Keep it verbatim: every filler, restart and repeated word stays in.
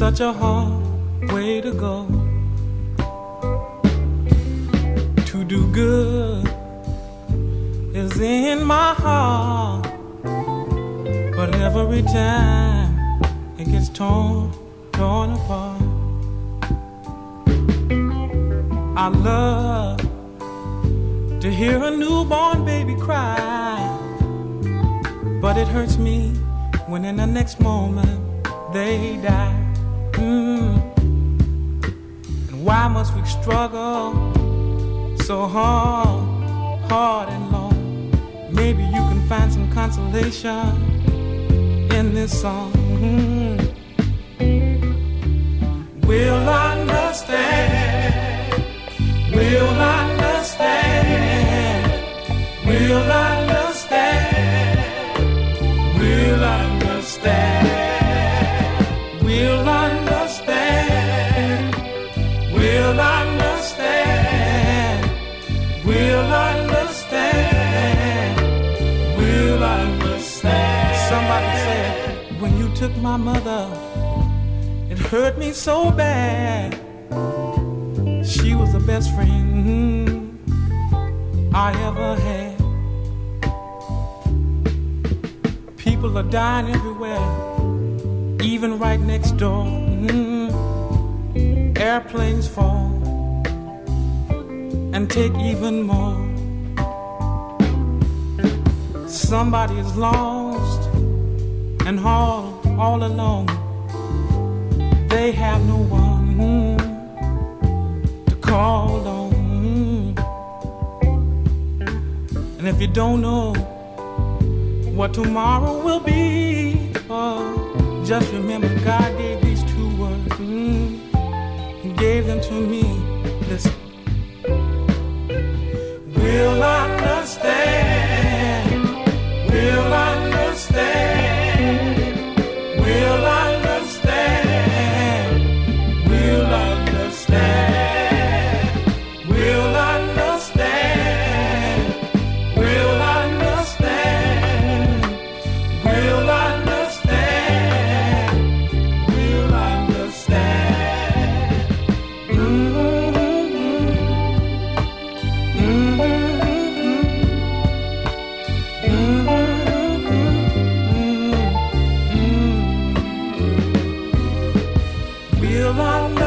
such a hard way to go. To do good is in my heart, but every time it gets torn, torn apart. I love to hear a newborn baby cry, but it hurts me when in the next moment they die. Mm. And why must we struggle so hard, hard and long? Maybe you can find some consolation in this song. Mm. We'll understand, we'll understand, we'll understand, we'll understand, we'll understand, we'll understand, we'll understand, we'll understand. Somebody said, when you took my mother, it hurt me so bad. She was the best friend I ever had. People are dying everywhere, even right next door. Mm. Airplanes fall and take even more. Somebody is lost and all, all alone. They have no one mm, to call on. And if you don't know what tomorrow will be, oh, just remember God gave these two words. Mm, he gave them to me. Listen. We'll understand. We'll understand. We'll understand. We'll understand. We'll understand. We'll understand. We'll understand. We'll understand. Mm-hmm. Mm-hmm. Mm-hmm. We'll understand.